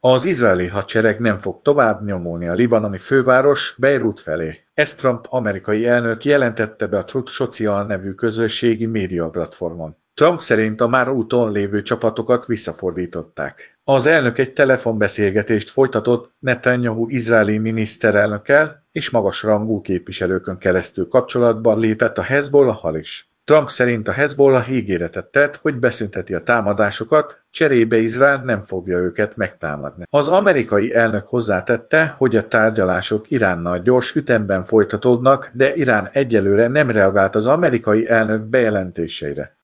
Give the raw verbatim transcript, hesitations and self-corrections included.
Az izraeli hadsereg nem fog tovább nyomulni a libanoni főváros Beirut felé. Ezt Trump amerikai elnök jelentette be a Truth Social nevű közösségi médiaplatformon. Trump szerint a már úton lévő csapatokat visszafordították. Az elnök egy telefonbeszélgetést folytatott Netanyahu izraeli miniszterelnökkel, és magasrangú képviselőkön keresztül kapcsolatban lépett a Hezbollahal is. Trump szerint a Hezbollah ígéretet tett, hogy beszünteti a támadásokat, cserébe Izrael nem fogja őket megtámadni. Az amerikai elnök hozzátette, hogy a tárgyalások Iránnal gyors ütemben folytatódnak, de Irán egyelőre nem reagált az amerikai elnök bejelentéseire.